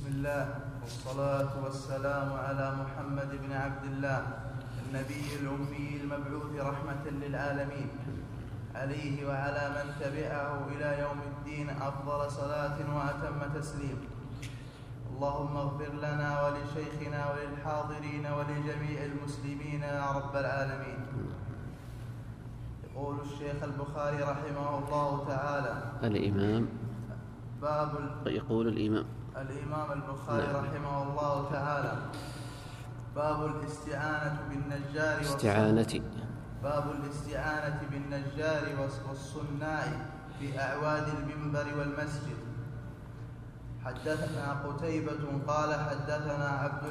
الله والصلاة والسلام على محمد بن عبد الله النبي الأمي المبعوث رحمة للعالمين، عليه وعلى من تبعه إلى يوم الدين أفضل صلاة وأتم تسليم. اللهم اغفر لنا ولشيخنا وللحاضرين ولجميع المسلمين يا رب العالمين. يقول الشيخ البخاري رحمه الله تعالى يقول الإمام البخاري رحمه الله تعالى: باب الاستعانة بالنجار والصناع في أعواد المنبر والمسجد. حدثنا قتيبة قال حدثنا عبد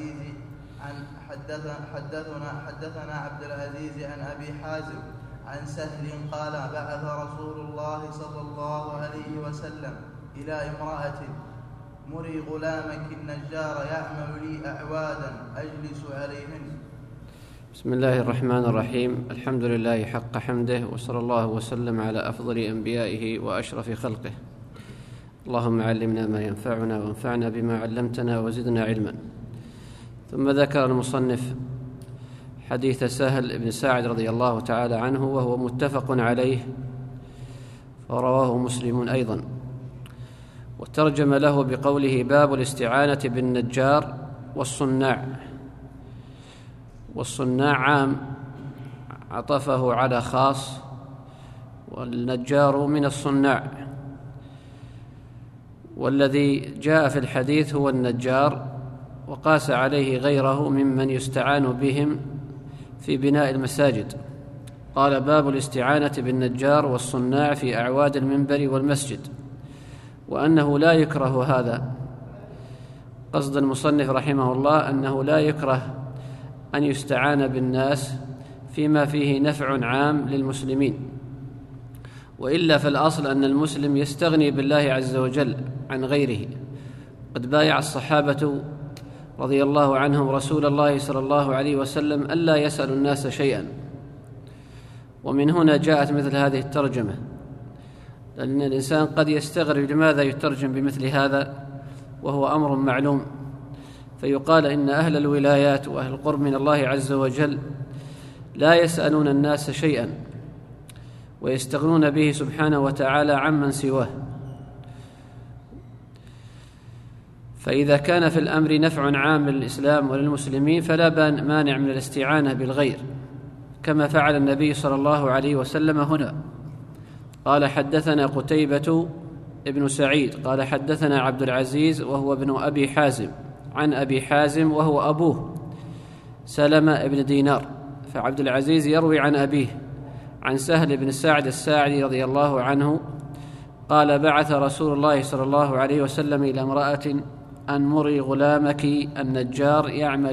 العزيز عن أبي حازم عن سهل قال: بعث رسول الله صلى الله عليه وسلم إلى امرأة: مري غلامك النجار يعمل لي أعوادا أجلس عليهن. بسم الله الرحمن الرحيم. الحمد لله حق حمده، وصلى الله وسلم على أفضل أنبيائه وأشرف خلقه. اللهم علمنا ما ينفعنا وانفعنا بما علمتنا وزدنا علما. ثم ذكر المصنف حديث سهل بن سعد رضي الله تعالى عنه، وهو متفق عليه، فرواه مسلم أيضا، وترجم له بقوله: باب الاستعانة بالنجار والصناع. والصناع عام عطفه على خاص، والنجار من الصناع، والذي جاء في الحديث هو النجار، وقاس عليه غيره ممن يستعان بهم في بناء المساجد. قال: باب الاستعانة بالنجار والصناع في أعواد المنبر والمسجد، وأنه لا يكره هذا. قصد المصنف رحمه الله أنه لا يكره أن يستعان بالناس فيما فيه نفع عام للمسلمين، وإلا فالأصل أن المسلم يستغني بالله عز وجل عن غيره. قد بايع الصحابة رضي الله عنهم رسول الله صلى الله عليه وسلم ألا يسألوا الناس شيئا، ومن هنا جاءت مثل هذه الترجمة، لأن الإنسان قد يستغرب لماذا يترجم بمثل هذا وهو أمر معلوم، فيقال إن أهل الولايات وأهل القرب من الله عز وجل لا يسألون الناس شيئا، ويستغنون به سبحانه وتعالى عمن سواه. فإذا كان في الأمر نفع عام للإسلام وللمسلمين فلا مانع من الاستعانة بالغير، كما فعل النبي صلى الله عليه وسلم هنا. قال: حدثنا قتيبة ابن سعيد قال حدثنا عبد العزيز وهو ابن أبي حازم عن أبي حازم وهو أبوه سلمة ابن دينار، فعبد العزيز يروي عن أبيه عن سهل بن سعد الساعدي رضي الله عنه قال: بعث رسول الله صلى الله عليه وسلم إلى امرأة: أن مري غلامك النجار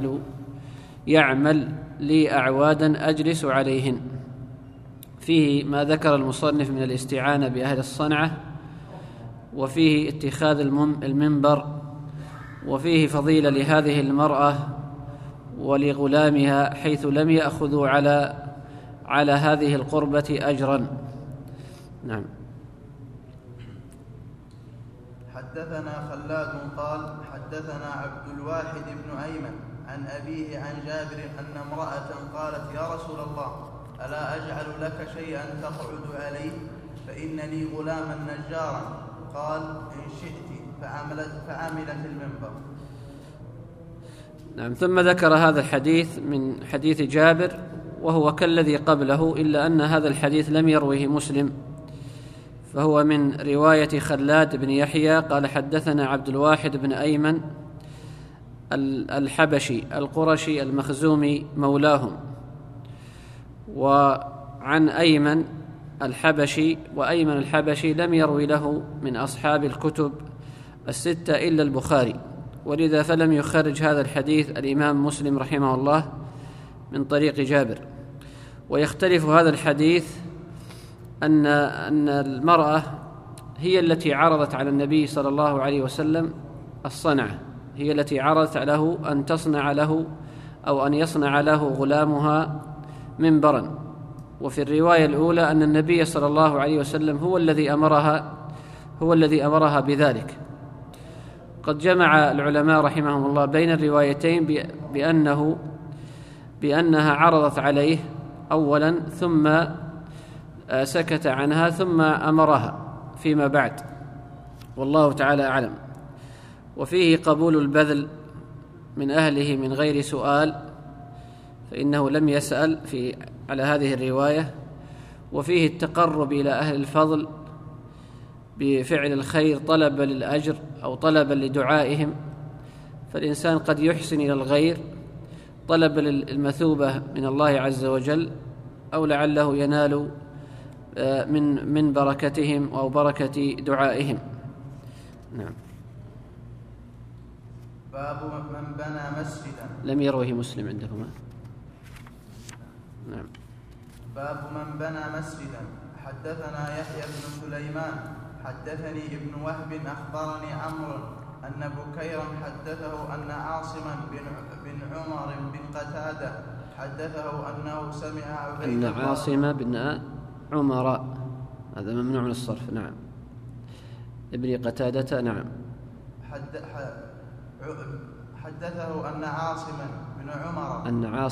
يعمل لي أعوادا أجلس عليهن. فيه ما ذكر المصنف من الاستعانة بأهل الصنعة، وفيه اتخاذ المنبر، وفيه فضيلة لهذه المرأة ولغلامها، حيث لم يأخذوا على هذه القربة أجرا. نعم. حدثنا خلاد قال حدثنا عبد الواحد بن أيمن عن أبيه عن جابر أن امرأة قالت: يا رسول الله، ألا أجعل لك شيئا تقعد عليه؟ فإن لي غلاما نجارا. قال: إن شئت. فعملت المنبر. نعم. ثم ذكر هذا الحديث من حديث جابر، وهو كالذي قبله، إلا أن هذا الحديث لم يروه مسلم، فهو من رواية خلاد بن يحيى قال حدثنا عبد الواحد بن أيمن الحبشي القرشي المخزومي مولاهم، وعن أيمن الحبشي، وأيمن الحبشي لم يروي له من أصحاب الكتب الستة إلا البخاري، ولذا فلم يخرج هذا الحديث الإمام مسلم رحمه الله من طريق جابر. ويختلف هذا الحديث أن المرأة هي التي عرضت على النبي صلى الله عليه وسلم الصنعة، هي التي عرضت له أن تصنع له أو أن يصنع له غلامها منبرا. وفي الرواية الأولى أن النبي صلى الله عليه وسلم هو الذي أمرها بذلك. قد جمع العلماء رحمهم الله بين الروايتين بأنها عرضت عليه أولا ثم سكت عنها ثم أمرها فيما بعد، والله تعالى أعلم. وفيه قبول البذل من أهله من غير سؤال، فإنه لم يسأل على هذه الرواية. وفيه التقرب إلى أهل الفضل بفعل الخير طلبا للأجر أو طلبا لدعائهم، فالإنسان قد يحسن إلى الغير طلبا للمثوبة من الله عز وجل، أو لعله ينال من بركتهم أو بركة دعائهم. نعم. باب من بنى مسجدا. لم يروه مسلم عندكما. نعم. باب من بنى مسجدا. حدثنا يحيى بن سليمان حدثني ابن وهب أخبرني عمرو أن بكيرا حدثه أن عاصما بن عمر بن قتادة حدثه أنه سمع عبيد أن عاصم بن عمر، هذا ممنوع من الصرف. نعم. ابن قتادة. نعم. حدثه أن عاصما بن عمر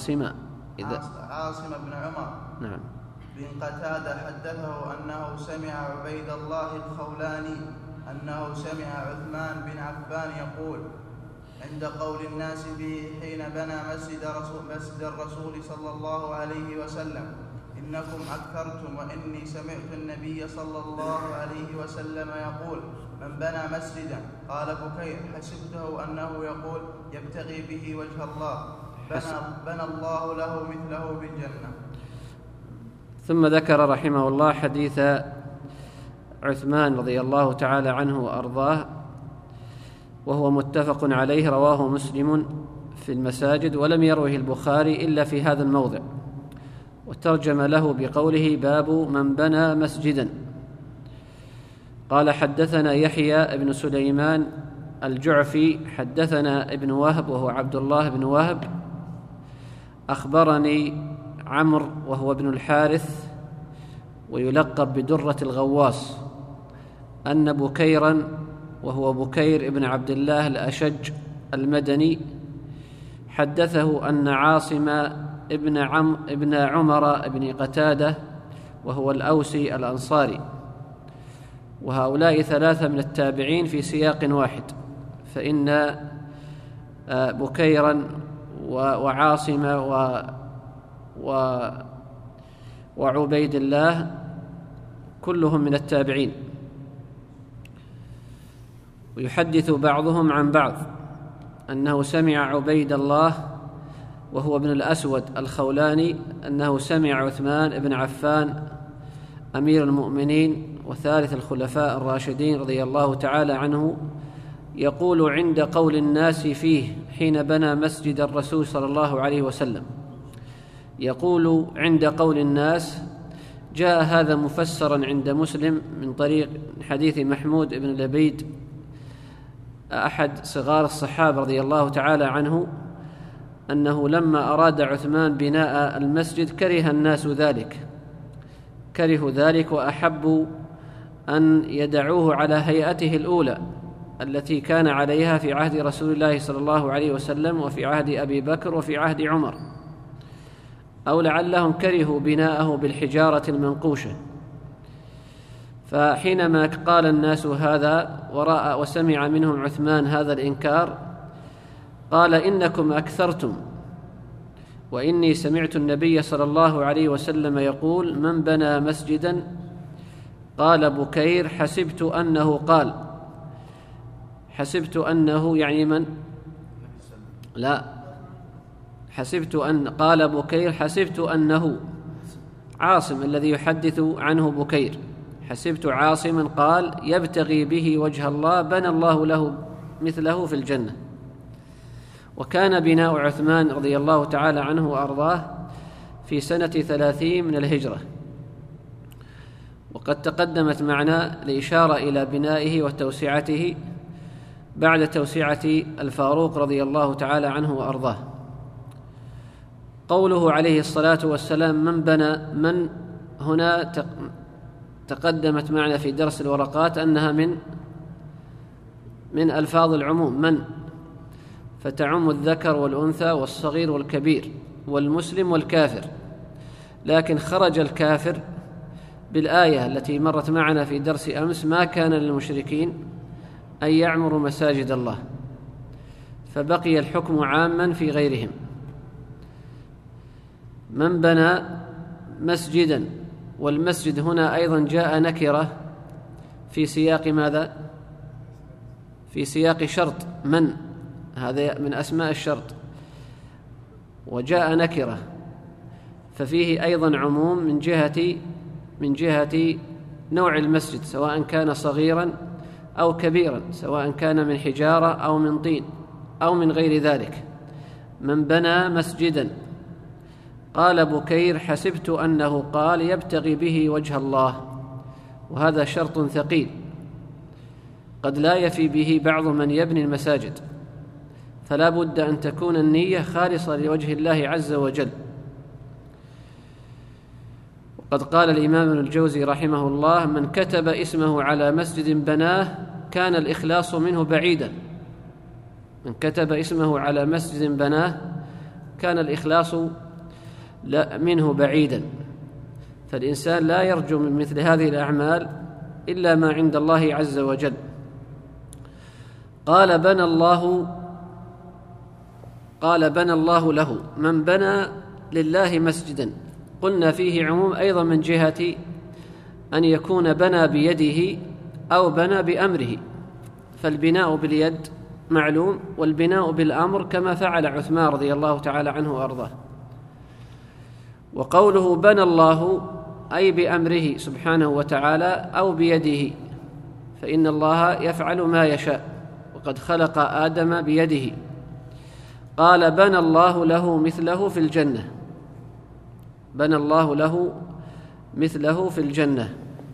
عاصم بن عمر نعم بن قتادة حدثه أنه سمع عبيد الله الخولاني أنه سمع عثمان بن عفان يقول عند قول الناس به حين بنى مسجد الرسول صلى الله عليه وسلم: إنكم أكثرتم وإني سمعت النبي صلى الله عليه وسلم يقول: من بنى مسجدا. قال بكير: حسبته أنه يقول يبتغي به وجه الله بنى الله له مثله بالجنة. ثم ذكر رحمه الله حديث عثمان رضي الله تعالى عنه وأرضاه، وهو متفق عليه، رواه مسلم في المساجد، ولم يروه البخاري إلا في هذا الموضع، وترجم له بقوله: باب من بنى مسجدا. قال: حدثنا يحيى بن سليمان الجعفي حدثنا ابن وهب وهو عبد الله بن وهب أخبرني عمرو وهو ابن الحارث ويلقب بدرة الغواص أن بكيرا وهو بكير ابن عبد الله الأشج المدني حدثه أن عاصم ابن عمر ابن قتادة وهو الأوسي الأنصاري، وهؤلاء ثلاثة من التابعين في سياق واحد، فإن بكيرا وعاصم وعبيد الله كلهم من التابعين، ويحدث بعضهم عن بعض أنه سمع عبيد الله وهو ابن الأسود الخولاني أنه سمع عثمان بن عفان أمير المؤمنين وثالث الخلفاء الراشدين رضي الله تعالى عنه يقول عند قول الناس فيه حين بنى مسجد الرسول صلى الله عليه وسلم. يقول عند قول الناس، جاء هذا مفسرا عند مسلم من طريق حديث محمود بن لبيد أحد صغار الصحابة رضي الله تعالى عنه أنه لما أراد عثمان بناء المسجد كرهوا ذلك وأحبوا أن يدعوه على هيئته الأولى التي كان عليها في عهد رسول الله صلى الله عليه وسلم وفي عهد أبي بكر وفي عهد عمر، أو لعلهم كرهوا بناءه بالحجارة المنقوشة. فحينما قال الناس هذا ورأى وسمع منهم عثمان هذا الإنكار قال: إنكم أكثرتم وإني سمعت النبي صلى الله عليه وسلم يقول: من بنى مسجدا. قال بكير: حسبت أنه يعني من؟ لا، قال بكير: حسبت أنه عاصم الذي يحدث عنه بكير، حسبت عاصما قال: يبتغي به وجه الله بنى الله له مثله في الجنة. وكان بناء عثمان رضي الله تعالى عنه وأرضاه في سنة 30 من الهجرة، وقد تقدمت معنا الإشارة إلى بنائه وتوسعته بعد توسعة الفاروق رضي الله تعالى عنه وأرضاه. قوله عليه الصلاة والسلام من بنى، من هنا تقدمت معنا في درس الورقات أنها من من ألفاظ العموم من، فتعم الذكر والأنثى والصغير والكبير والمسلم والكافر، لكن خرج الكافر بالآية التي مرت معنا في درس أمس: ما كان للمشركين أن يعمروا مساجد الله، فبقي الحكم عاما في غيرهم. من بنى مسجدا، والمسجد هنا أيضا جاء نكرة في سياق ماذا؟ في سياق شرط، من هذا من أسماء الشرط، وجاء نكرة، ففيه أيضا عموم من جهة نوع المسجد، سواء كان صغيرا أو كبيرا، سواء كان من حجارة أو من طين أو من غير ذلك. من بنى مسجدا، قال بكير: حسبت أنه قال يبتغي به وجه الله، وهذا شرط ثقيل قد لا يفي به بعض من يبني المساجد، فلا بد أن تكون النية خالصة لوجه الله عز وجل. وقد قال الإمام ابن الجوزي رحمه الله: من كتب اسمه على مسجد بناه كان الإخلاص منه بعيدا. من كتب اسمه على مسجد بناه كان الإخلاص منه بعيدا، فالإنسان لا يرجو من مثل هذه الأعمال إلا ما عند الله عز وجل. قال بنى الله له. من بنى لله مسجدا، قلنا فيه عموم أيضا من جهة أن يكون بنى بيده أو بنى بأمره، فالبناء باليد معلوم، والبناء بالأمر كما فعل عثمان رضي الله تعالى عنه وأرضاه. وقوله بنى الله أي بأمره سبحانه وتعالى أو بيده، فإن الله يفعل ما يشاء، وقد خلق آدم بيده. قال: بنى الله له مثله في الجنة. بنى الله له مثله في الجنة.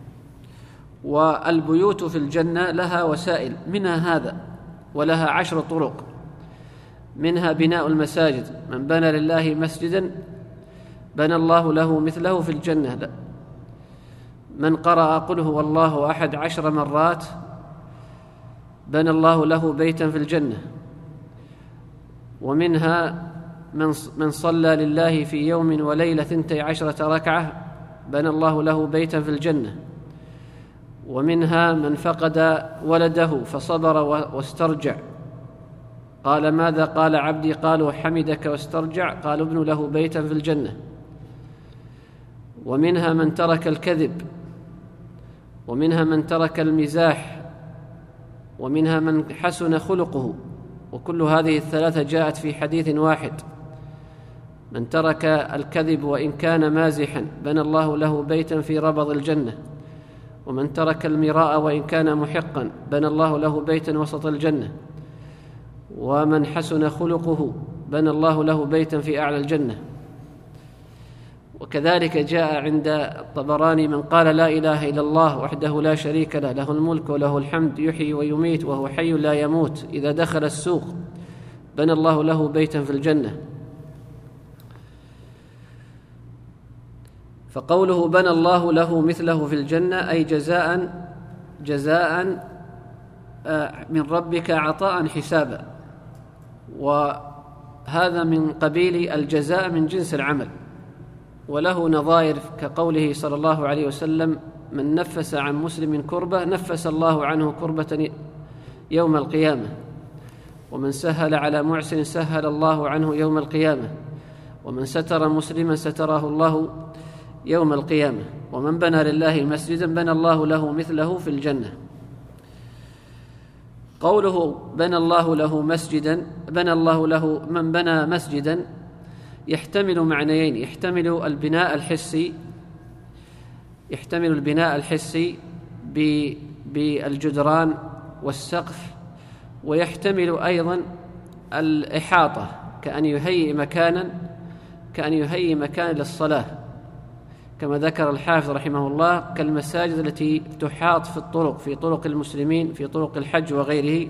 والبيوت في الجنة لها وسائل، منها هذا، ولها 10 طرق، منها بناء المساجد. من بنى لله مسجدا بنى الله له مثله في الجنة. لا. من قرأ قل هو الله أحد 10 مرات بنى الله له بيتا في الجنة. ومنها من صلى لله في يوم وليلة 12 ركعة بنى الله له بيتا في الجنة. ومنها من فقد ولده فصبر واسترجع، قال: ماذا قال عبدي؟ قالوا: حمدك واسترجع، قالوا: ابن له بيتا في الجنة. ومنها من ترك الكذب، ومنها من ترك المزاح، ومنها من حسن خلقه، وكل هذه الثلاثة جاءت في حديث واحد. من ترك الكذب وإن كان مازحا بنى الله له بيتا في ربض الجنة. ومن ترك المراء وإن كان محقا بنى الله له بيتا وسط الجنة. ومن حسن خلقه بنى الله له بيتا في أعلى الجنة. وكذلك جاء عند الطبراني: من قال لا إله إلا الله وحده لا شريك له، له الملك وله الحمد يحيي ويميت وهو حي لا يموت، إذا دخل السوق بنى الله له بيتا في الجنة. فقوله بنى الله له مثله في الجنة أي جزاء من ربك عطاء حسابا، وهذا من قبيل الجزاء من جنس العمل. وله نظائر كقوله صلى الله عليه وسلم: من نفس عن مسلم كربة نفس الله عنه كربة يوم القيامة، ومن سهل على معسر سهل الله عنه يوم القيامة، ومن ستر مسلما ستره الله يوم القيامة، ومن بنى لله مسجدا بنى الله له مثله في الجنة. قوله بنى الله له مسجدا، بنى الله له، من بنى مسجدا يحتمل معنيين: يحتمل البناء الحسي بالجدران والسقف، ويحتمل أيضا الإحاطة كأن يهيئ مكانا للصلاة، كما ذكر الحافظ رحمه الله، كالمساجد التي تحاط في طرق المسلمين، في طرق الحج وغيره،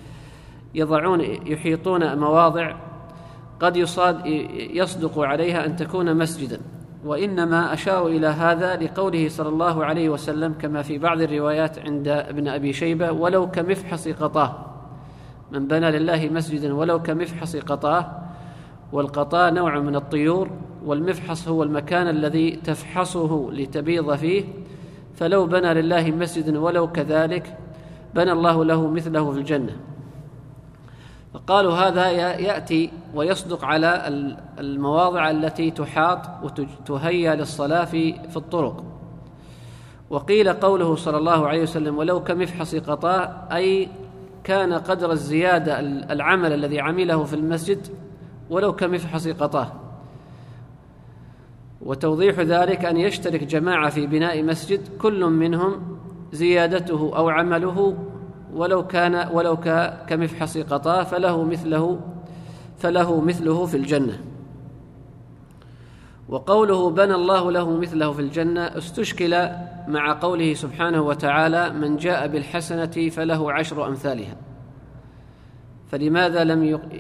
يحيطون مواضع قد يصدق عليها أن تكون مسجدا. وإنما أشاروا إلى هذا لقوله صلى الله عليه وسلم كما في بعض الروايات عند ابن أبي شيبة: ولو كمفحص قطاه، من بنى لله مسجدا ولو كمفحص قطاه، والقطاء نوع من الطيور، والمفحص هو المكان الذي تفحصه لتبيض فيه، فلو بنى لله مسجدا ولو كذلك بنى الله له مثله في الجنة. فقالوا هذا يأتي ويصدق على المواضع التي تحاط وتهيأ للصلاة في الطرق. وقيل قوله صلى الله عليه وسلم ولو كمفحص قطاء، أي كان قدر الزيادة العمل الذي عمله في المسجد ولو كمفحص قطاه. وتوضيح ذلك أن يشترك جماعة في بناء مسجد، كل منهم زيادته أو عمله ولو كمفحص قطاه فله مثله في الجنة. وقوله بنى الله له مثله في الجنة استشكل مع قوله سبحانه وتعالى من جاء بالحسنة فله 10 أمثالها، فلماذا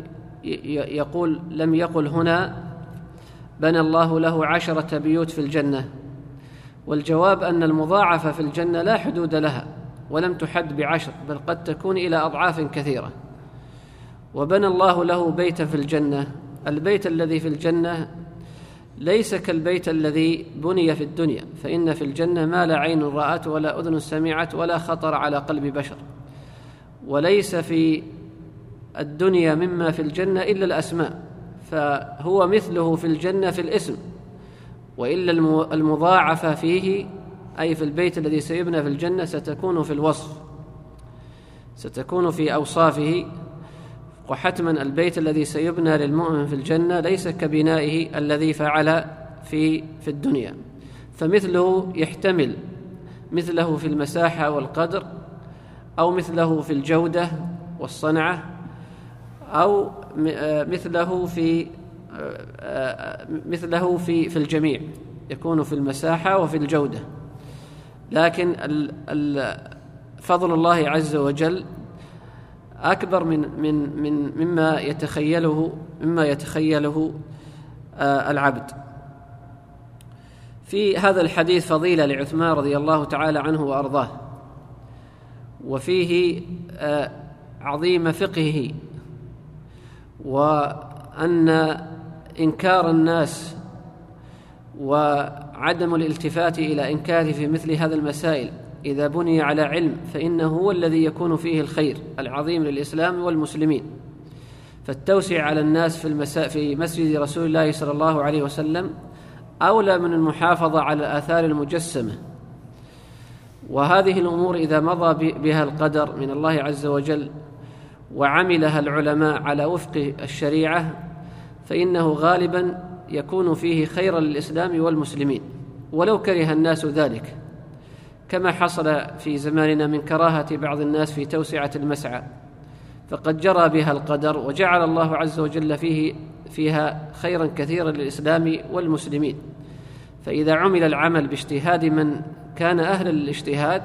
لم يقل هنا بنى الله له 10 بيوت في الجنة؟ والجواب أن المضاعفة في الجنة لا حدود لها ولم تحد ب10، بل قد تكون إلى أضعاف كثيرة. وبنى الله له بيتا في الجنة، البيت الذي في الجنة ليس كالبيت الذي بني في الدنيا، فإن في الجنة ما لا عين رأت ولا أذن سمعت ولا خطر على قلب بشر، وليس في الدنيا مما في الجنة إلا الأسماء، فهو مثله في الجنة في الاسم، وإلا المضاعفة فيه أي في البيت الذي سيبنى في الجنة ستكون في الوصف، ستكون في أوصافه. وحتما البيت الذي سيبنى للمؤمن في الجنة ليس كبنائه الذي فعل في الدنيا، فمثله يحتمل مثله في المساحة والقدر، أو مثله في الجودة والصنعة، أو مثله في الجميع، يكون في المساحة وفي الجودة. لكن فضل الله عز وجل أكبر مما يتخيله العبد. في هذا الحديث فضيلة لعثمان رضي الله تعالى عنه وأرضاه، وفيه عظيم فقهه، وأن إنكار الناس وعدم الالتفات إلى إنكاره في مثل هذه المسائل إذا بني على علم فإنه هو الذي يكون فيه الخير العظيم للإسلام والمسلمين. فالتوسع على الناس في مسجد رسول الله صلى الله عليه وسلم أولى من المحافظة على الآثار المجسمة. وهذه الأمور إذا مضى بها القدر من الله عز وجل وعملها العلماء على وفق الشريعة فإنه غالبا يكون فيه خيرا للإسلام والمسلمين، ولو كره الناس ذلك، كما حصل في زماننا من كراهة بعض الناس في توسعة المسعى، فقد جرى بها القدر وجعل الله عز وجل فيها خيرا كثيرا للإسلام والمسلمين. فإذا عمل العمل باجتهاد من كان أهلا للاجتهاد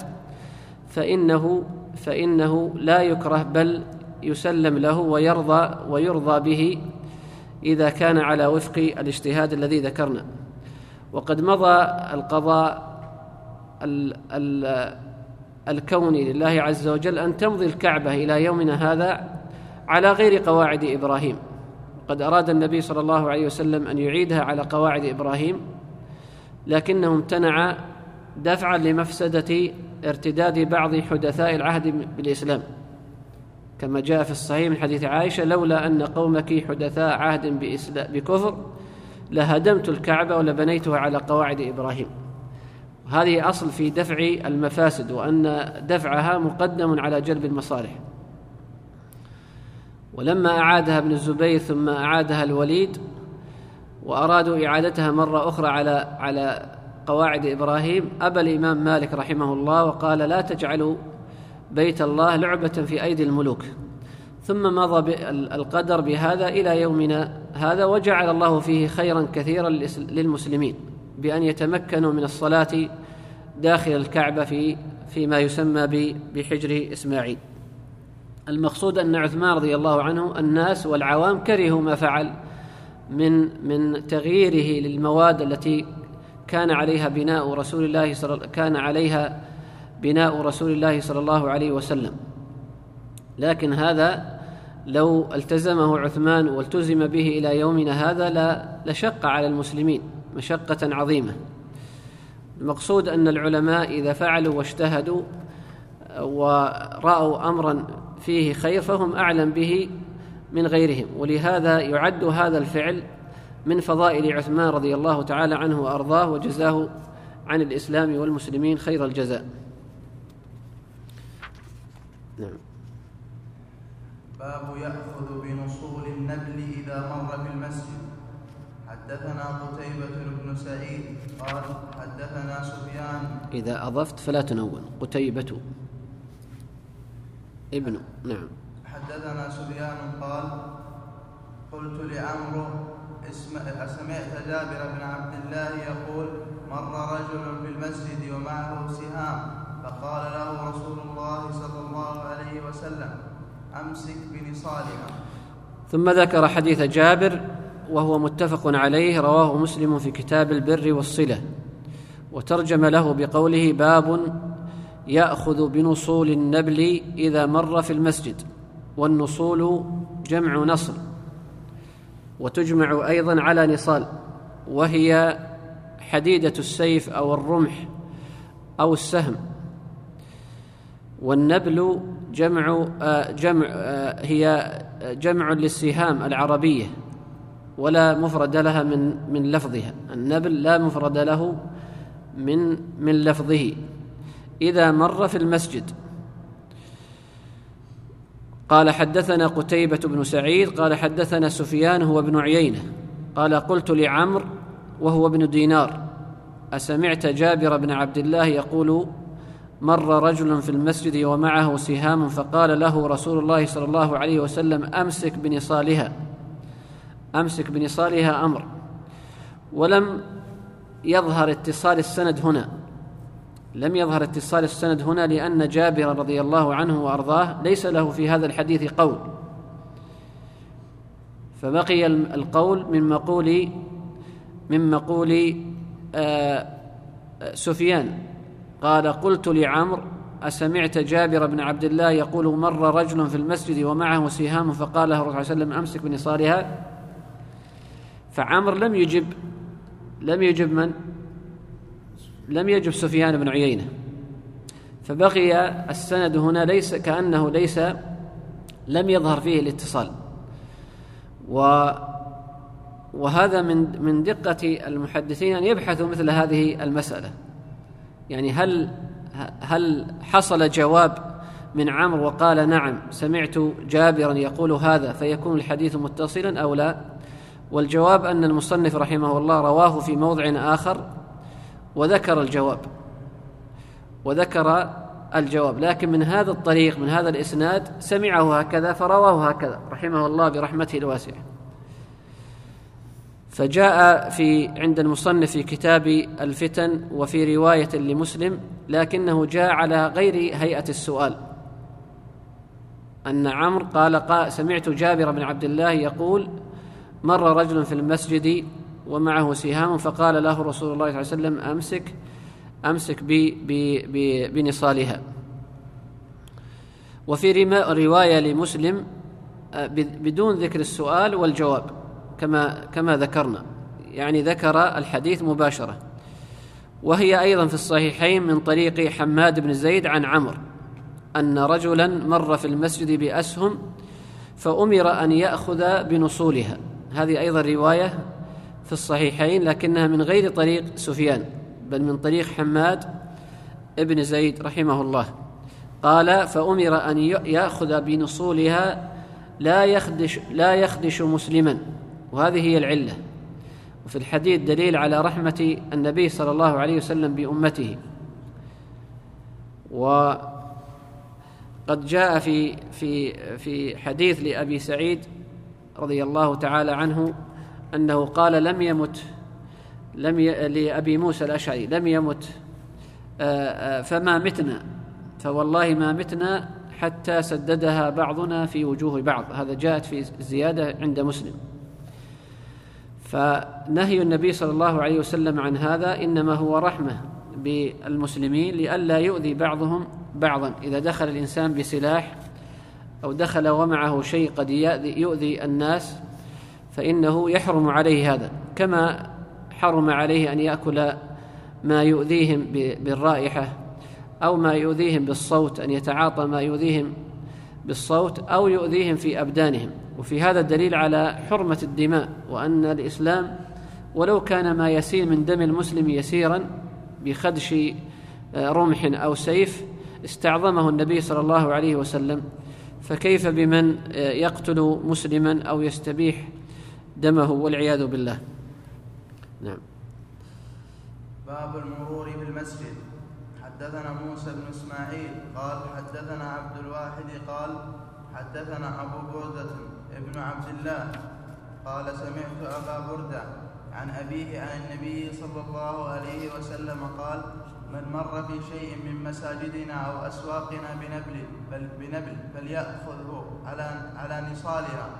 فإنه لا يكره، بل يسلم له ويرضى به إذا كان على وفق الاجتهاد الذي ذكرنا. وقد مضى القضاء الكوني لله عز وجل أن تمضي الكعبة إلى يومنا هذا على غير قواعد إبراهيم. قد أراد النبي صلى الله عليه وسلم أن يعيدها على قواعد إبراهيم، لكنه امتنع دفعا لمفسدة ارتداد بعض حدثاء العهد بالإسلام، كما جاء في الصحيح من حديث عائشة: لولا أن قومك حدثاء عهد بكفر لهدمت الكعبة ولبنيتها على قواعد إبراهيم. هذه أصل في دفع المفاسد، وأن دفعها مقدم على جلب المصالح. ولما أعادها ابن الزبير ثم أعادها الوليد وأرادوا إعادتها مرة أخرى على قواعد إبراهيم، أبى الإمام مالك رحمه الله وقال: لا تجعلوا بيت الله لعبة في أيدي الملوك. ثم مضى القدر بهذا إلى يومنا هذا، وجعل الله فيه خيرا كثيرا للمسلمين بأن يتمكنوا من الصلاة داخل الكعبة فيما يسمى بحجر إسماعيل. المقصود أن عثمان رضي الله عنه الناس والعوام كرهوا ما فعل من تغييره للمواد التي كان عليها بناء رسول الله صلى الله عليه وسلم. لكن هذا لو التزمه عثمان والتزم به إلى يومنا هذا لشق على المسلمين مشقة عظيمة. المقصود أن العلماء إذا فعلوا واجتهدوا ورأوا أمرا فيه خير فهم أعلم به من غيرهم، ولهذا يعد هذا الفعل من فضائل عثمان رضي الله تعالى عنه وأرضاه، وجزاه عن الإسلام والمسلمين خير الجزاء. نعم. باب يأخذ بنصول النبل إذا مر بالمسجد. حدثنا قتيبة بن سعيد قال حدثنا سفيان. إذا أضفت فلا تنون. قتيبة ابن. نعم. حدثنا سفيان قال قلت لعمرو أسمعت جابر بن عبد الله يقول مر رجل في المسجد ومعه سهام فقال له رسول الله صلى الله عليه وسلم أمسك بنصالها. ثم ذكر حديث جابر وهو متفق عليه، رواه مسلم في كتاب البر والصلة، وترجم له بقوله باب يأخذ بنصول النبل إذا مر في المسجد. والنصول جمع نصل، وتجمع أيضا على نصال، وهي حديدة السيف أو الرمح أو السهم. والنبل هي جمع للسهام العربية ولا مفرد لها من لفظها. النبل لا مفرد له من لفظه. إذا مر في المسجد. قال حدثنا قتيبة بن سعيد قال حدثنا سفيان هو ابن عيينة قال قلت لعمرو وهو ابن دينار أسمعت جابر بن عبد الله يقول مر رجل في المسجد ومعه سهام فقال له رسول الله صلى الله عليه وسلم أمسك بنصالها أمر. ولم يظهر اتصال السند هنا، لأن جابر رضي الله عنه وأرضاه ليس له في هذا الحديث قول، فبقي القول من مقول سفيان قال قلت لعمرو أسمعت جابر بن عبد الله يقول مر رجل في المسجد ومعه سهام فقال له الرسول صلى الله عليه وسلم أمسك بنصالها. فعمرو لم يجب سفيان بن عيينة، فبقي السند هنا ليس لم يظهر فيه الاتصال. وهذا من دقة المحدثين أن يبحثوا مثل هذه المسألة، يعني هل حصل جواب من عمرو وقال نعم سمعت جابرا يقول هذا فيكون الحديث متصلا أو لا؟ والجواب أن المصنف رحمه الله رواه في موضع آخر وذكر الجواب، لكن من هذا الطريق من هذا الإسناد سمعه هكذا فرواه هكذا رحمه الله برحمته الواسعة. فجاء عند المصنف في كتاب الفتن وفي رواية لمسلم، لكنه جاء على غير هيئة السؤال، أن عمرو قال سمعت جابر بن عبد الله يقول مر رجل في المسجد ومعه سهام فقال له رسول الله صلى الله عليه وسلم أمسك بنصالها. وفي رواية لمسلم بدون ذكر السؤال والجواب كما ذكرنا، يعني ذكر الحديث مباشرة. وهي أيضا في الصحيحين من طريق حماد بن زيد عن عمرو أن رجلا مر في المسجد بأسهم فأمر أن يأخذ بنصولها. هذه أيضا رواية في الصحيحين لكنها من غير طريق سفيان بل من طريق حماد ابن زيد رحمه الله. قال فأمر أن يأخذ بنصولها لا يخدش مسلما، وهذه هي العلة. وفي الحديث دليل على رحمة النبي صلى الله عليه وسلم بأمته. وقد جاء في حديث لأبي سعيد رضي الله تعالى عنه أنه قال لأبي موسى الأشعري لم يمت فما متنا فوالله ما متنا حتى سددها بعضنا في وجوه بعض. هذا جاءت في زيادة عند مسلم. فنهي النبي صلى الله عليه وسلم عن هذا إنما هو رحمة بالمسلمين لئلا يؤذي بعضهم بعضا إذا دخل الإنسان بسلاح أو دخل ومعه شيء قد يؤذي الناس فإنه يحرم عليه هذا، كما حرم عليه أن يأكل ما يؤذيهم بالرائحة أو ما يؤذيهم بالصوت، أن يتعاطى ما يؤذيهم بالصوت أو يؤذيهم في أبدانهم. وفي هذا دليل على حرمة الدماء، وأن الإسلام ولو كان ما يسيل من دم المسلم يسيرا بخدش رمح أو سيف استعظمه النبي صلى الله عليه وسلم، فكيف بمن يقتل مسلما أو يستبيح دمه والعياذ بالله. نعم. باب المرور بالمسجد. حدثنا موسى بن إسماعيل قال حدثنا عبد الواحد قال حدثنا أبو بردة ابن عبد الله قال سمعت أبا بردة عن أبيه عن النبي صلى الله عليه وسلم قال من مر في شيء من مساجدنا أو أسواقنا بنبل فليأخذه على نصالها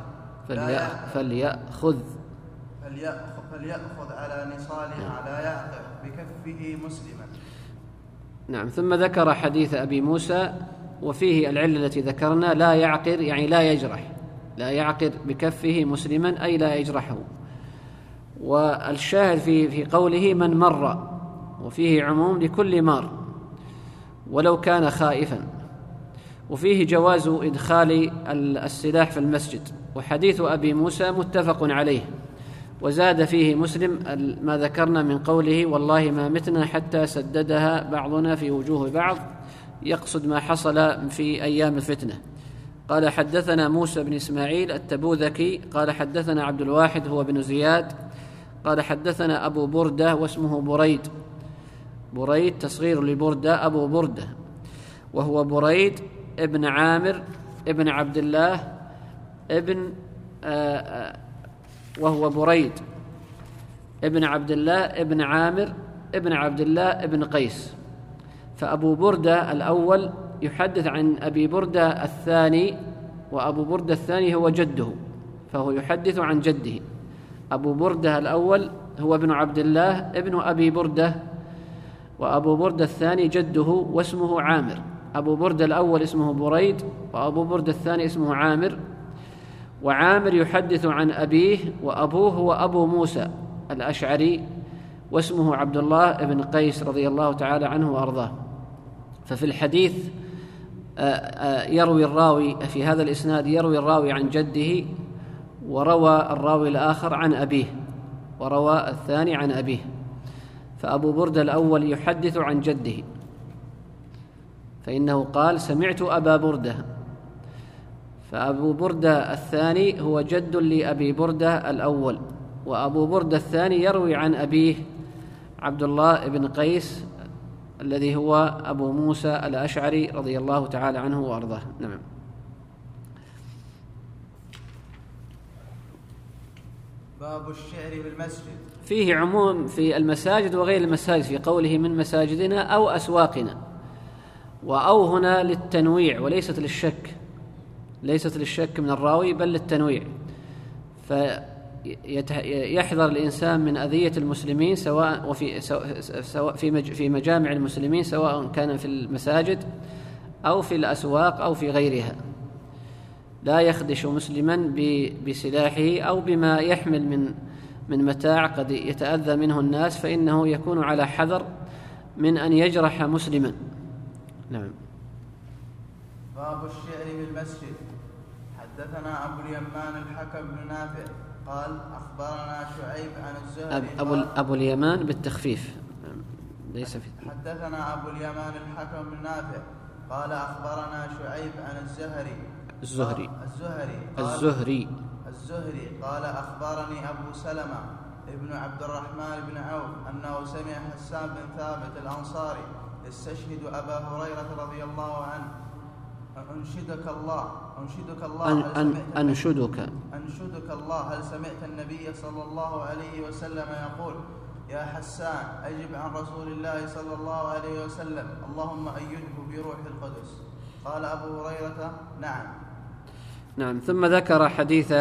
فليأخذ على نصالها لا يعقر بكفه مسلما. نعم. ثم ذكر حديث أبي موسى وفيه العلة التي ذكرنا، لا يعقر يعني لا يجرح، لا يعقر بكفه مسلما أي لا يجرحه. والشاهد في قوله من مر، وفيه عموم لكل مار ولو كان خائفا، وفيه جواز إدخال السلاح في المسجد. وحديث أبي موسى متفق عليه، وزاد فيه مسلم ما ذكرنا من قوله والله ما متنا حتى سددها بعضنا في وجوه بعض، يقصد ما حصل في أيام الفتنة. قال حدثنا موسى بن إسماعيل التبوذكي قال حدثنا عبد الواحد هو بن زياد قال حدثنا أبو بردة واسمه بريد تصغير لبردة أبو بردة، وهو بريد ابن عامر ابن عبد الله وهو بريد ابن عبد الله ابن عامر ابن عبد الله ابن قيس. فأبو بردة الأول يحدث عن أبي بردة الثاني، وأبو بردة الثاني هو جده، فهو يحدث عن جده. أبو بردة الأول هو ابن عبد الله ابن أبي بردة، وأبو بردة الثاني جده واسمه عامر. أبو بردة الأول اسمه بريد، وأبو بردة الثاني اسمه عامر. وعامر يحدث عن أبيه، وأبوه هو أبو موسى الأشعري واسمه عبد الله بن قيس رضي الله تعالى عنه وأرضاه. ففي الحديث يروي الراوي في هذا الإسناد يروي الراوي عن جده، وروى الراوي الآخر عن أبيه، وروى الثاني عن أبيه. فأبو بردة الأول يحدث عن جده، فإنه قال سمعت أبا بردة، فأبو بردة الثاني هو جد لأبي بردة الأول، وأبو بردة الثاني يروي عن أبيه عبد الله بن قيس الذي هو أبو موسى الأشعري رضي الله تعالى عنه وأرضاه. نعم. باب الشعر بالمسجد. فيه عموم في المساجد وغير المساجد في قوله من مساجدنا أو أسواقنا، وأو هنا للتنويع وليست للشك، ليست للشك من الراوي بل للتنويع. فيحذر الإنسان من أذية المسلمين سواء في مجامع المسلمين، سواء كان في المساجد أو في الأسواق أو في غيرها. لا يخدش مسلما بسلاحه أو بما يحمل من متاع قد يتأذى منه الناس، فإنه يكون على حذر من أن يجرح مسلما. نعم. باب الشعر بالمسجد. حدثنا أبو اليمان الحكم بن نافع قال أخبرنا شعيب عن الزهري أبو اليمان بالتخفيف ليس في. حدثنا أبو اليمان الحكم بن نافع قال أخبرنا شعيب عن الزهري قال أخبرني أبو سلمة ابن عبد الرحمن بن عوف أنه سمع حسان بن ثابت الأنصاري يستشهد أبا هريرة رضي الله عنه أنشدك الله هل سمعت النبي صلى الله عليه وسلم يقول يا حسان أجب عن رسول الله صلى الله عليه وسلم اللهم أيده بروح القدس. قال أبو هريرة نعم. ثم ذكر حديث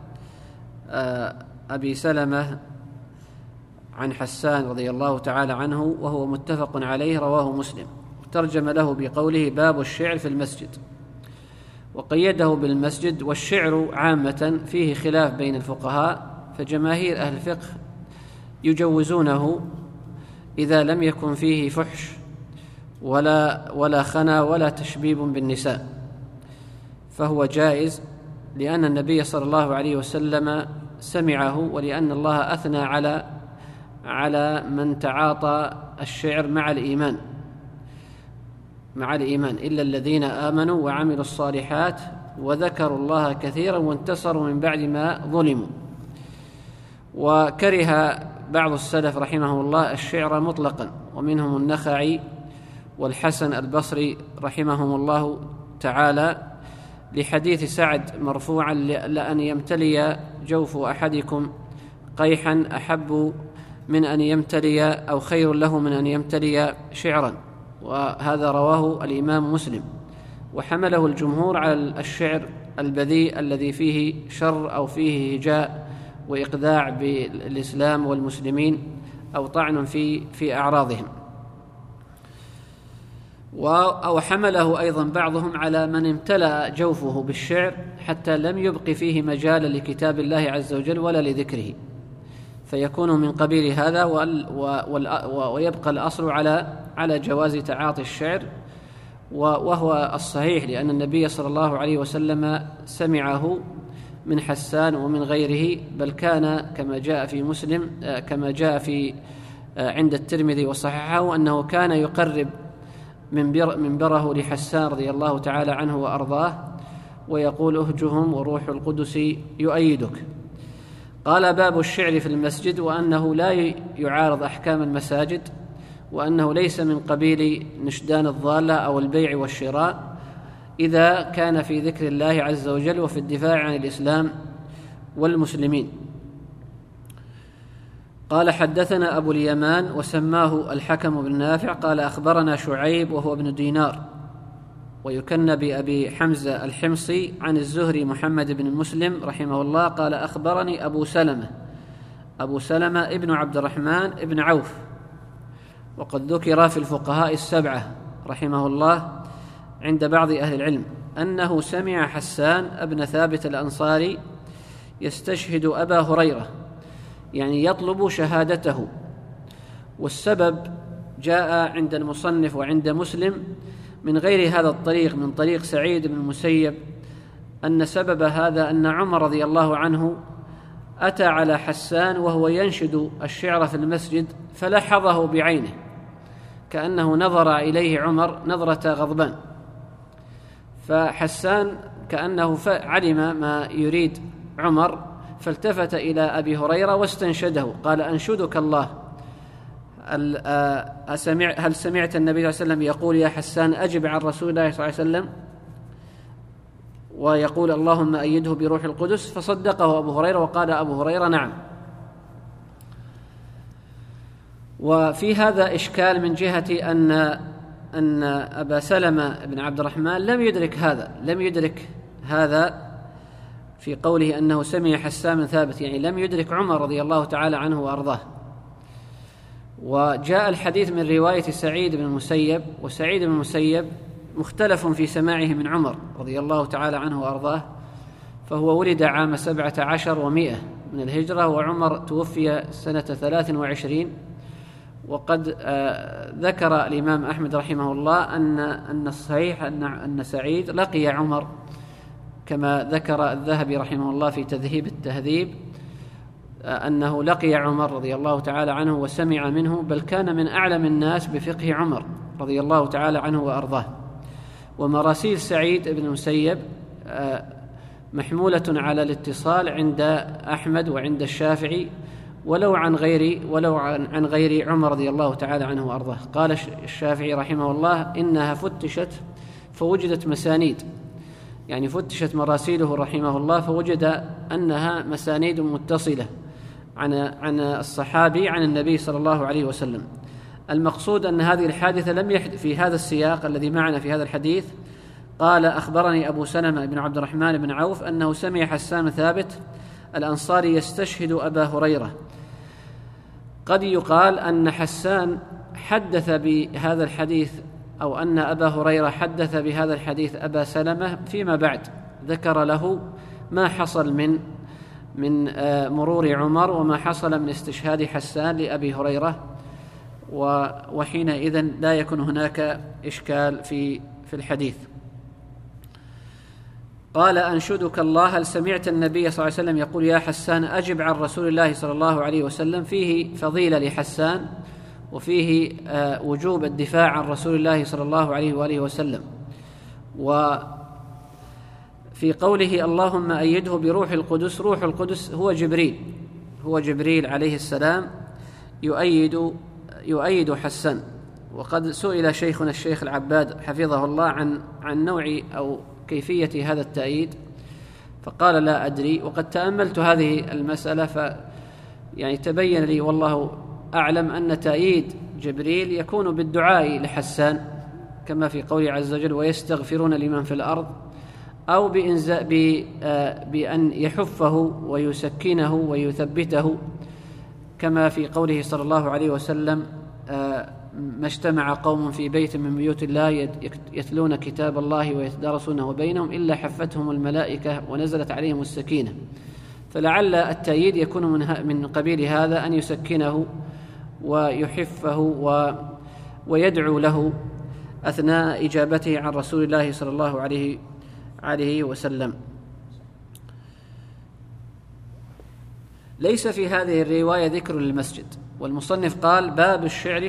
أبي سلمة عن حسان رضي الله تعالى عنه وهو متفق عليه رواه مسلم، ترجم له بقوله باب الشعر في المسجد. وقيده بالمسجد. والشعر عامة فيه خلاف بين الفقهاء، فجماهير أهل الفقه يجوزونه إذا لم يكن فيه فحش ولا خنا ولا تشبيب بالنساء، فهو جائز، لأن النبي صلى الله عليه وسلم سمعه، ولأن الله أثنى على من تعاطى الشعر مع الإيمان إلا الذين آمنوا وعملوا الصالحات وذكروا الله كثيرا وانتصروا من بعد ما ظلموا. وكره بعض السلف رحمه الله الشعر مطلقا، ومنهم النخعي والحسن البصري رحمهم الله تعالى، لحديث سعد مرفوعا: لأن يمتلي جوف أحدكم قيحا أحب من أن يمتلي أو خير له من أن يمتلي شعرا. وهذا رواه الإمام مسلم. وحمله الجمهور على الشعر البذيء الذي فيه شر أو فيه هجاء وإقداع بالإسلام والمسلمين أو طعن في أعراضهم. أو حمله أيضا بعضهم على من امتلأ جوفه بالشعر حتى لم يبق فيه مجالا لكتاب الله عز وجل ولا لذكره، فيكون من قبيل هذا. ويبقى الأصل على جواز تعاطي الشعر، وهو الصحيح، لأن النبي صلى الله عليه وسلم سمعه من حسان ومن غيره، بل كان كما جاء في عند الترمذي وصححه أنه كان يقرب منبره لحسان رضي الله تعالى عنه وأرضاه ويقول: اهجهم وروح القدس يؤيدك. قال: باب الشعر في المسجد، وأنه لا يعارض أحكام المساجد، وأنه ليس من قبيل نشدان الضالة أو البيع والشراء، إذا كان في ذكر الله عز وجل وفي الدفاع عن الإسلام والمسلمين. قال: حدثنا أبو اليمان وسماه الحكم بن نافع قال: أخبرنا شعيب وهو ابن دينار ويكنى بأبي حمزة الحمصي عن الزهري محمد بن مسلم رحمه الله قال: أخبرني أبو سلمة ابن عبد الرحمن ابن عوف، وقد ذكر في الفقهاء السبعة رحمه الله عند بعض أهل العلم أنه سمع حسان ابن ثابت الأنصاري يستشهد أبا هريرة، يعني يطلب شهادته. والسبب جاء عند المصنف وعند مسلم من غير هذا الطريق، من طريق سعيد بن المسيب، أن سبب هذا أن عمر رضي الله عنه أتى على حسان وهو ينشد الشعر في المسجد فلحظه بعينه، كأنه نظر إليه عمر نظرة غضبان، فحسان كأنه علم ما يريد عمر، فالتفت إلى أبي هريرة واستنشده، قال: أنشدك الله، هل سمعت النبي صلى الله عليه وسلم يقول: يا حسان أجب عن رسول الله صلى الله عليه وسلم، ويقول: اللهم أيده بروح القدس؟ فصدقه أبو هريرة، وقال أبو هريرة: نعم. وفي هذا إشكال من جهة أن أبا سلمة بن عبد الرحمن لم يدرك هذا في قوله أنه سمع حسان بن ثابت، يعني لم يدرك عمر رضي الله تعالى عنه وأرضاه. وجاء الحديث من رواية سعيد بن المسيب، وسعيد بن المسيب مختلف في سماعه من عمر رضي الله تعالى عنه وأرضاه، فهو ولد عام 17 و100 من الهجرة، وعمر توفي سنة 23. وقد ذكر الإمام أحمد رحمه الله أن الصحيح أن سعيد لقي عمر، كما ذكر الذهبي رحمه الله في تذهيب التهذيب أنه لقي عمر رضي الله تعالى عنه وسمع منه، بل كان من أعلم الناس بفقه عمر رضي الله تعالى عنه وأرضاه. ومراسيل سعيد بن المسيب محمولة على الاتصال عند أحمد وعند الشافعي، ولو عن غير عمر رضي الله تعالى عنه وأرضاه. قال الشافعي رحمه الله: إنها فتشت فوجدت مسانيد، يعني فتشت مراسيله رحمه الله فوجد أنها مسانيد متصلة عن الصحابي عن النبي صلى الله عليه وسلم. المقصود أن هذه الحادثة لم يحدث في هذا السياق الذي معنا في هذا الحديث. قال: أخبرني أبو سلمة بن عبد الرحمن بن عوف أنه سمع حسان بن ثابت الأنصاري يستشهد أبا هريرة. قد يقال أن حسان حدث بهذا الحديث أو أن أبا هريرة حدث بهذا الحديث أبا سلمة فيما بعد، ذكر له ما حصل من مرور عمر وما حصل من استشهاد حسان لأبي هريرة، وحينئذ لا يكون هناك إشكال في الحديث. قال: أنشدك الله، هل سمعت النبي صلى الله عليه وسلم يقول يا حسان أجب عن رسول الله صلى الله عليه وسلم؟ فيه فضيلة لحسان، وفيه وجوب الدفاع عن رسول الله صلى الله عليه وآله وسلم. وفي قوله اللهم أيده بروح القدس، روح القدس هو جبريل عليه السلام يؤيد حسان. وقد سئل شيخنا الشيخ العباد حفظه الله عن نوع أو كيفية هذا التأييد، فقال لا أدري. وقد تأملت هذه المسألة يعني تبين لي والله أعلم أن تأييد جبريل يكون بالدعاء لحسان كما في قوله عز وجل ويستغفرون لمن في الأرض، أو بأن يحفه ويسكنه ويثبته كما في قوله صلى الله عليه وسلم ما اجتمع قوم في بيت من بيوت الله يتلون كتاب الله ويتدارسونه بينهم إلا حفتهم الملائكة ونزلت عليهم السكينة. فلعل التأييد يكون من قبيل هذا، أن يسكنه ويحفه ويدعو له أثناء إجابته عن رسول الله صلى الله عليه وسلم. ليس في هذه الرواية ذكر للمسجد، والمصنف قال باب الشعر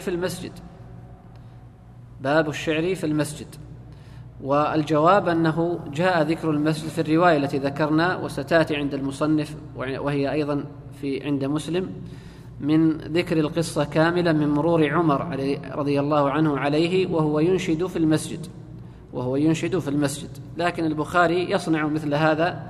في المسجد، والجواب أنه جاء ذكر المسجد في الرواية التي ذكرنا وستأتي عند المصنف، وهي أيضا عند مسلم، من ذكر القصة كاملة من مرور عمر رضي الله عنه عليه وهو ينشد في المسجد. لكن البخاري يصنع مثل هذا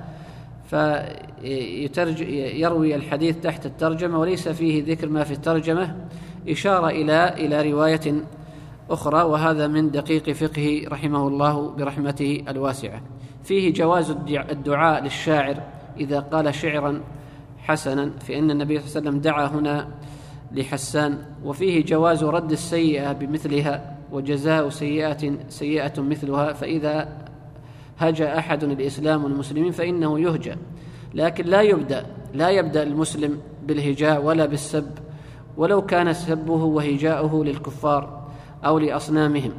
فيروي الحديث تحت الترجمة وليس فيه ذكر ما في الترجمة، إشارة إلى رواية أخرى، وهذا من دقيق فقه رحمه الله برحمته الواسعة. فيه جواز الدعاء للشاعر إذا قال شعرا حسنا، فإن النبي صلى الله عليه وسلم دعا هنا لحسان. وفيه جواز رد السيئة بمثلها، وجزاء سيئة مثلها، فإذا هجا أحد الإسلام والمسلمين فإنه يهجى، لكن لا يبدأ المسلم بالهجاء ولا بالسب، ولو كان سبه وهجاؤه للكفار أو لأصنامهم،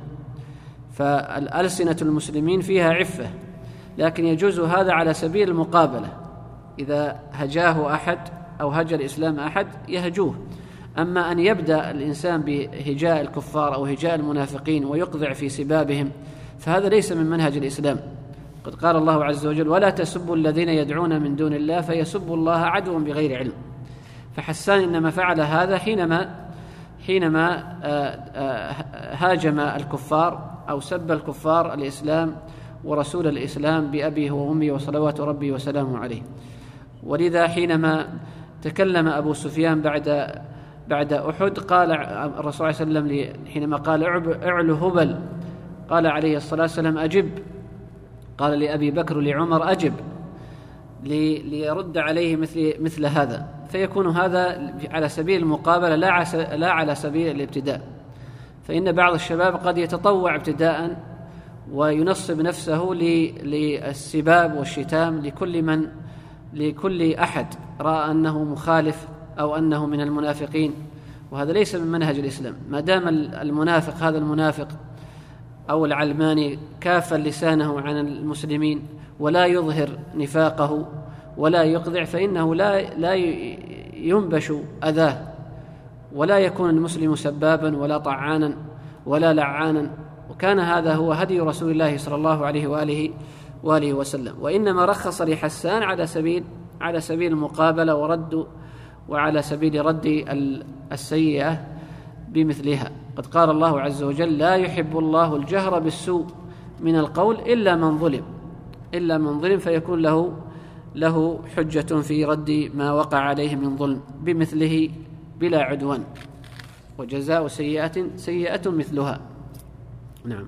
فالألسنة المسلمين فيها عفة، لكن يجوز هذا على سبيل المقابلة، إذا هجاه أحد أو هجا الإسلام أحد يهجوه. أما أن يبدأ الإنسان بهجاء الكفار أو هجاء المنافقين ويقذع في سبابهم فهذا ليس من منهج الإسلام. قد قال الله عز وجل ولا تسبوا الذين يدعون من دون الله فيسبوا الله عدوا بغير علم. فحسان إنما فعل هذا حينما هاجم الكفار أو سب الكفار الإسلام ورسول الإسلام بأبيه وأمه وصلوات ربي وسلامه عليه. ولذا حينما تكلم أبو سفيان بعد أحد قال الرسول صلى الله عليه وسلم حينما قال اعلو هبل، قال عليه الصلاة والسلام أجب، قال لأبي بكر لعمر أجب، ليرد عليه مثل هذا، فيكون هذا على سبيل المقابلة لا على سبيل الابتداء. فإن بعض الشباب قد يتطوع ابتداء وينصب نفسه للسباب والشتام لكل أحد رأى أنه مخالف أو أنه من المنافقين، وهذا ليس من منهج الإسلام. ما دام المنافق هذا المنافق أو العلماني كافا لسانه عن المسلمين ولا يظهر نفاقه ولا يقذع، فإنه لا ينبش أذاه، ولا يكون المسلم سبابا ولا طعانا ولا لعانا. وكان هذا هو هدي رسول الله صلى الله عليه وآله وسلم. وإنما رخص لحسان على سبيل المقابلة وعلى سبيل رد السيئة بمثلها. قد قال الله عز وجل لا يحب الله الجهر بالسوء من القول إلا من ظلم فيكون له حجة في رد ما وقع عليه من ظلم بمثله بلا عدوان، وجزاء سيئة مثلها. نعم،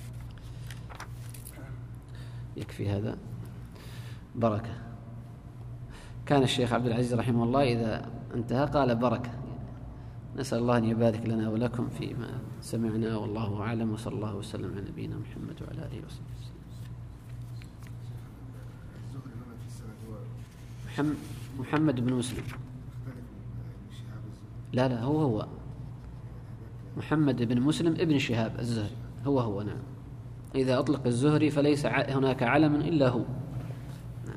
يكفي هذا بركة. كان الشيخ عبد العزيز رحمه الله إذا انتهى قال بركة. نسأل الله أن يبارك لنا ولكم فيما سمعنا، والله أعلم، وصلى الله وسلم على نبينا محمد وعلى آله وصحبه وسلم. محمد بن مسلم. لا هو محمد بن مسلم ابن شهاب الزهري، هو نعم. إذا أطلق الزهري فليس هناك علم إلا هو. نعم.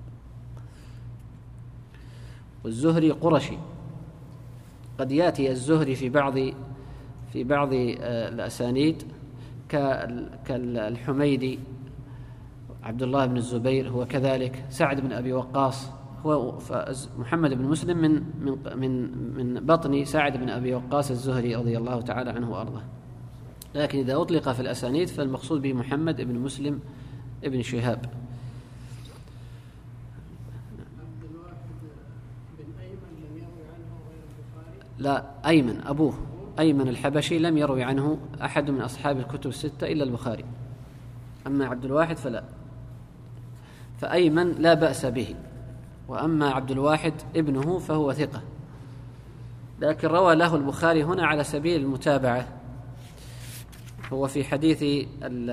والزهري قرشي. قد يأتي الزهري في بعض الأسانيد كالحميدي، عبد الله بن الزبير هو كذلك، سعد بن أبي وقاص. هو محمد بن مسلم من بطن سعد بن أبي وقاص الزهري رضي الله تعالى عنه وأرضاه. لكن إذا أطلق في الأسانيد فالمقصود به محمد بن مسلم ابن شهاب. لا، أيمن أبوه أيمن الحبشي لم يروي عنه أحد من أصحاب الكتب الستة إلا البخاري. أما عبد الواحد فلا، فأيمن لا بأس به، وأما عبد الواحد ابنه فهو ثقة، لكن روى له البخاري هنا على سبيل المتابعة. هو في حديث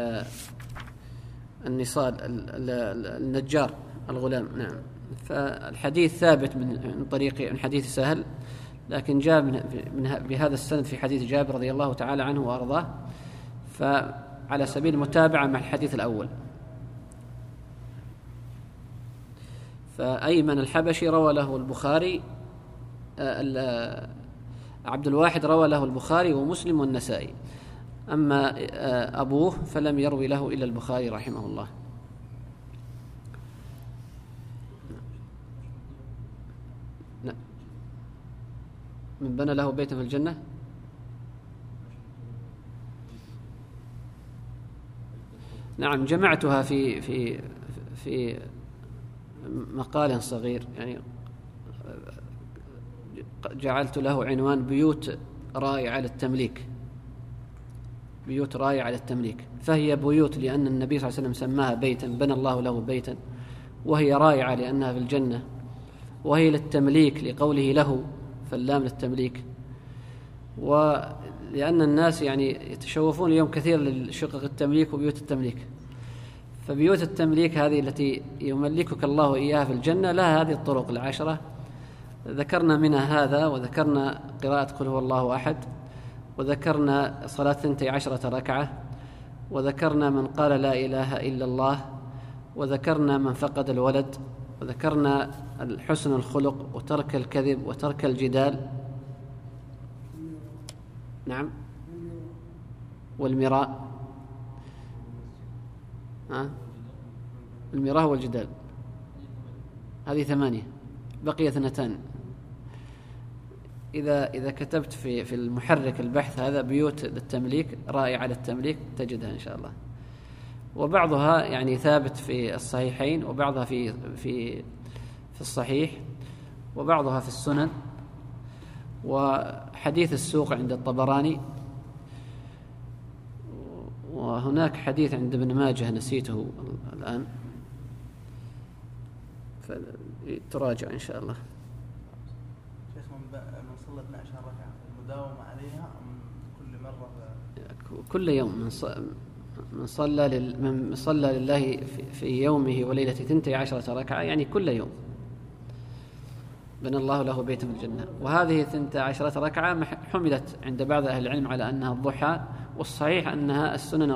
النصال النجار الغلام. نعم. فالحديث ثابت من طريق من حديث سهل، لكن جاء بهذا السند في حديث جابر رضي الله تعالى عنه وأرضاه، فعلى سبيل المتابعة مع الحديث الأول. فأيمن الحبشي روى له البخاري، عبد الواحد روى له البخاري ومسلم والنسائي. أما أبوه فلم يروي له إلا البخاري رحمه الله. لا. من بنى له بيتا في الجنة؟ نعم، جمعتها في مقال صغير، يعني جعلت له عنوان بيوت رائعة للتمليك. بيوت رائعة للتمليك، فهي بيوت لأن النبي صلى الله عليه وسلم سماها بيتا، بنى الله له بيتا، وهي رائعة لأنها في الجنة، وهي للتمليك لقوله له، فاللام للتمليك، ولأن الناس يعني يتشوفون اليوم كثير لشقق التمليك وبيوت التمليك. فبيوت التمليك هذه التي يملكك الله إياها في الجنة لها هذه الطرق العشرة، ذكرنا منها هذا، وذكرنا قراءة قل هو الله أحد، وذكرنا صلاة 12 ركعة، وذكرنا من قال لا إله إلا الله، وذكرنا من فقد الولد، وذكرنا حسن الخلق وترك الكذب وترك الجدال. نعم. والمراء، المراء والجدال، هذه 8، بقي 2. إذا كتبت في المحرك البحث هذا بيوت للتمليك رائعة للتمليك تجدها إن شاء الله. وبعضها يعني ثابت في الصحيحين، وبعضها في الصحيح، وبعضها في السنن، وحديث السوق عند الطبراني، وهناك حديث عند ابن ماجه نسيته الآن، فتراجع إن شاء الله. شيخ من صلى 12 ركعة المداومة عليها أم كل مرة؟ كل يوم من صلى لله في يومه وليلة 12 ركعة، يعني كل يوم بنى الله له بيتا في الجنة. وهذه 12 ركعة حملت عند بعض أهل العلم على أنها الضحى، والصحيح أنها السنن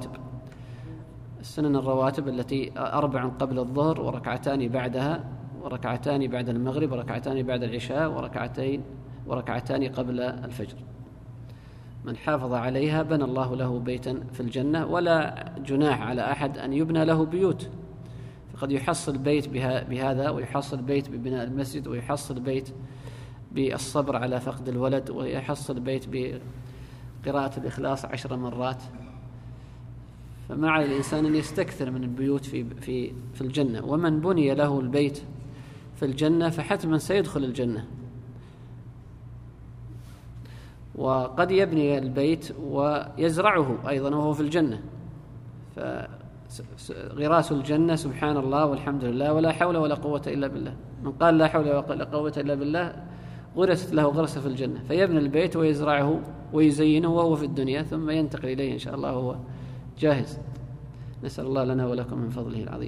الرواتب التي 4 قبل الظهر، وركعتان بعدها، وركعتان بعد المغرب، وركعتان بعد العشاء، وركعتان قبل الفجر. من حافظ عليها بنى الله له بيتا في الجنة. ولا جناح على أحد أن يبنى له بيوت، فقد يحصل بيت بهذا، ويحصل بيت ببناء المسجد، ويحصل بيت بالصبر على فقد الولد، ويحصل بيت بقراءة الإخلاص 10 مرات. فما على الإنسان أن يستكثر من البيوت في الجنة. ومن بني له البيت في الجنة فحتما سيدخل الجنة. وقد يبني البيت ويزرعه أيضا وهو في الجنة، فغراس الجنة سبحان الله والحمد لله ولا حول ولا قوة إلا بالله. من قال لا حول ولا قوة إلا بالله غرست له غرسة في الجنة، فيبني البيت ويزرعه ويزينه وهو في الدنيا، ثم ينتقل إليه إن شاء الله وهو جاهز. نسأل الله لنا ولكم من فضله العظيم.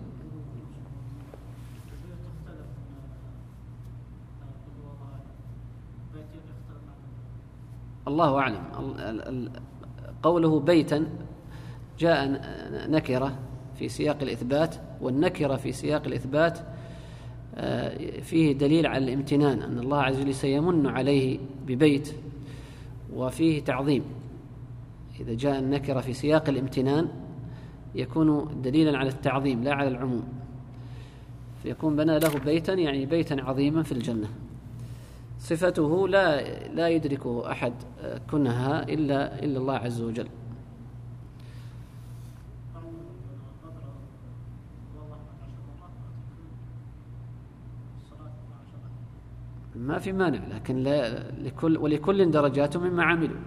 الله أعلم. قوله بيتا جاء نكرة في سياق الإثبات، والنكرة في سياق الإثبات فيه دليل على الامتنان، أن الله عز وجل سيمن عليه ببيت، وفيه تعظيم. إذا جاء النكرة في سياق الامتنان يكون دليلا على التعظيم لا على العموم، فيكون بنى له بيتا يعني بيتا عظيما في الجنة. صفته لا يدركه أحد كنها إلا الله عز وجل. ما في مانع، لكن ولكل درجات مما عملوا.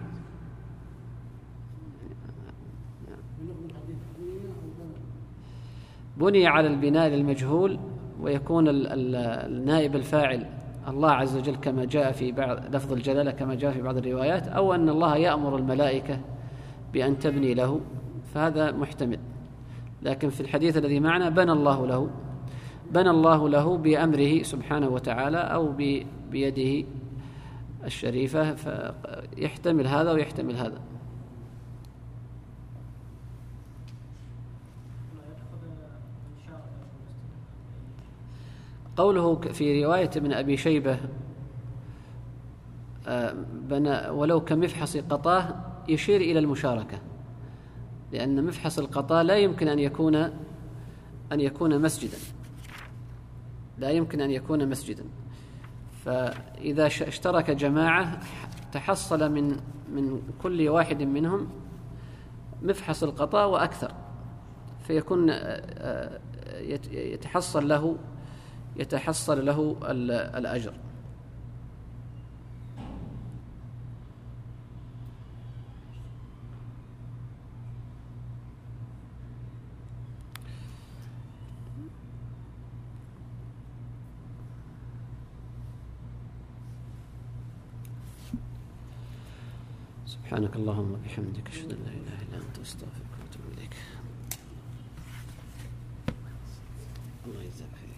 بني على البناء للمجهول، ويكون النائب الفاعل الله عز وجل كما جاء في بعض لفظ الجلالة كما جاء في بعض الروايات، أو أن الله يأمر الملائكة بأن تبني له، فهذا محتمل. لكن في الحديث الذي معنا بنى الله له بأمره سبحانه وتعالى أو بيده الشريفة، فيحتمل هذا ويحتمل هذا. قوله في رواية ابن أبي شيبة بنى ولو كمفحص قطاه يشير إلى المشاركة، لأن مفحص القطاء لا يمكن أن يكون مسجدا، لا يمكن أن يكون مسجدا. فإذا اشترك جماعة تحصل من كل واحد منهم مفحص القطاء وأكثر، فيكون يتحصل له الأجر. سبحانك اللهم وبحمدك، أشهد أن لا إله إلا أنت، أستغفرك وأتوب إليك. الله يجزاك خير.